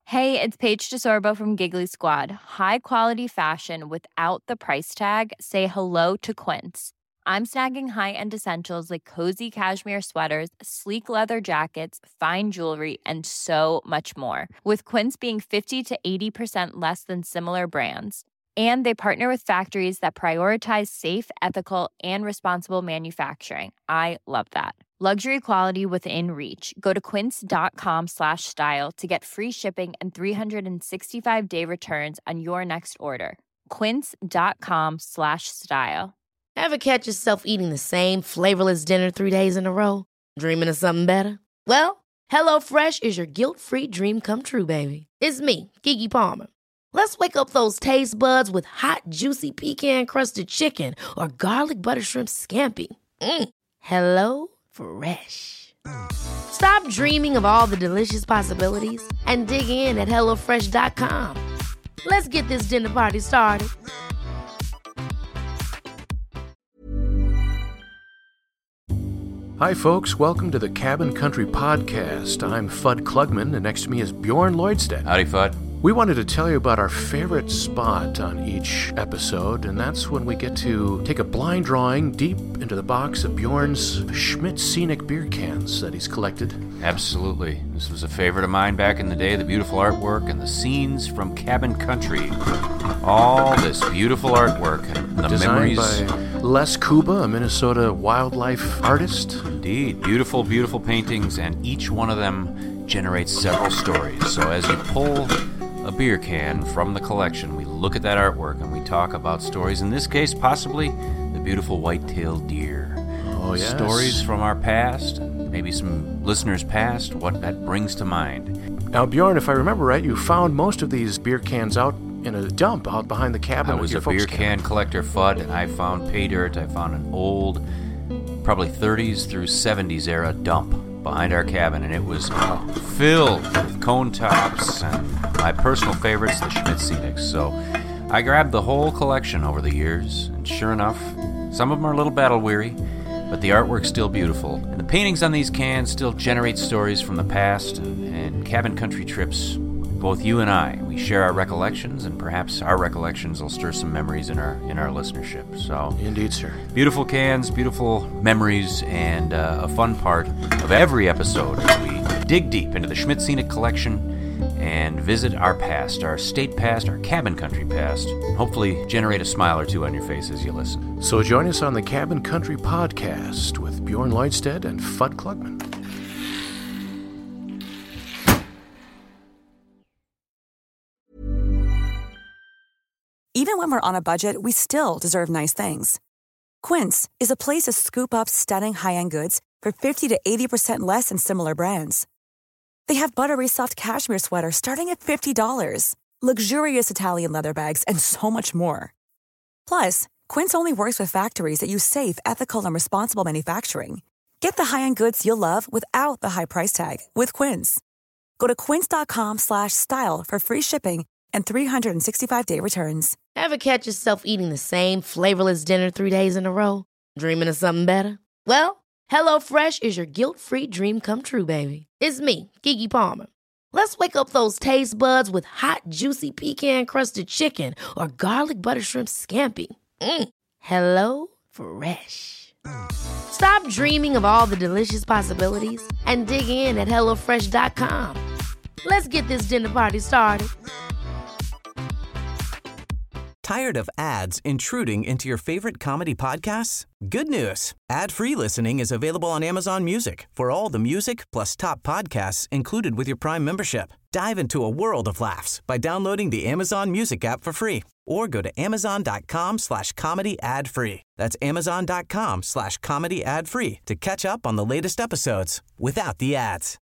Hey, it's Paige DeSorbo from Giggly Squad. High quality fashion without the price tag. Say hello to Quince. I'm snagging high-end essentials like cozy cashmere sweaters, sleek leather jackets, fine jewelry, and so much more. With Quince being 50 to 80% less than similar brands. And they partner with factories that prioritize safe, ethical, and responsible manufacturing. I love that. Luxury quality within reach. Go to quince.com/style to get free shipping and 365-day returns on your next order. Quince.com/style. Ever catch yourself eating the same flavorless dinner 3 days in a row? Dreaming of something better? Well, HelloFresh is your guilt-free dream come true, baby. It's me, Keke Palmer. Let's wake up those taste buds with hot, juicy pecan-crusted chicken or garlic butter shrimp scampi. Hello Fresh. Stop dreaming of all the delicious possibilities and dig in at HelloFresh.com. Let's get this dinner party started. Hi, folks. Welcome to the Cabin Country Podcast. I'm Fudd Klugman, and next to me is Bjorn Lloydstedt. Howdy, Fudd. We wanted to tell you about our favorite spot on each episode, and that's when we get to take a blind drawing deep into the box of Bjorn's Schmidt Scenic beer cans that he's collected. Absolutely. This was a favorite of mine back in the day, the beautiful artwork and the scenes from Cabin Country. All this beautiful artwork and the Designed memories. by Les Kuba, a Minnesota wildlife artist. Indeed. Beautiful, beautiful paintings, and each one of them generates several stories. So as you pull a beer can from the collection, we look at that artwork and we talk about stories. In this case, possibly the beautiful white-tailed deer. Oh, yes. Stories from our past, maybe some listeners' past, what that brings to mind. Now, Bjorn, if I remember right, you found most of these beer cans out in a dump out behind the cabin. I was a beer can collector, Fudd, and I found pay dirt. I found an old, probably 30s through 70s era dump behind our cabin, and it was filled with cone tops and my personal favorites, the Schmidt Scenics. So I grabbed the whole collection over the years, and sure enough, some of them are a little battle-weary, but the artwork's still beautiful. And the paintings on these cans still generate stories from the past and cabin country trips. Both you and I, we share our recollections, and perhaps our recollections will stir some memories in our listenership. So, indeed, sir. Beautiful cans, beautiful memories, and a fun part of every episode. We dig deep into the Schmidt Scenic Collection and visit our past, our state past, our cabin country past, and hopefully generate a smile or two on your face as you listen. So join us on the Cabin Country Podcast with Bjorn Lloydstedt and Fudd Klugman. Even when we're on a budget, we still deserve nice things. Quince is a place to scoop up stunning high-end goods for 50 to 80% less than similar brands. They have buttery soft cashmere sweaters starting at $50, luxurious Italian leather bags, and so much more. Plus, Quince only works with factories that use safe, ethical, and responsible manufacturing. Get the high-end goods you'll love without the high price tag with Quince. Go to quince.com/style for free shipping and 365-day returns. Ever catch yourself eating the same flavorless dinner 3 days in a row? Dreaming of something better? Well, HelloFresh is your guilt-free dream come true, baby. It's me, Keke Palmer. Let's wake up those taste buds with hot, juicy pecan-crusted chicken or garlic butter shrimp scampi. Hello Fresh. Stop dreaming of all the delicious possibilities and dig in at HelloFresh.com. Let's get this dinner party started. Tired of ads intruding into your favorite comedy podcasts? Good news. Ad-free listening is available on Amazon Music for all the music plus top podcasts included with your Prime membership. Dive into a world of laughs by downloading the Amazon Music app for free or go to amazon.com/comedy ad-free. That's amazon.com/comedy ad-free to catch up on the latest episodes without the ads.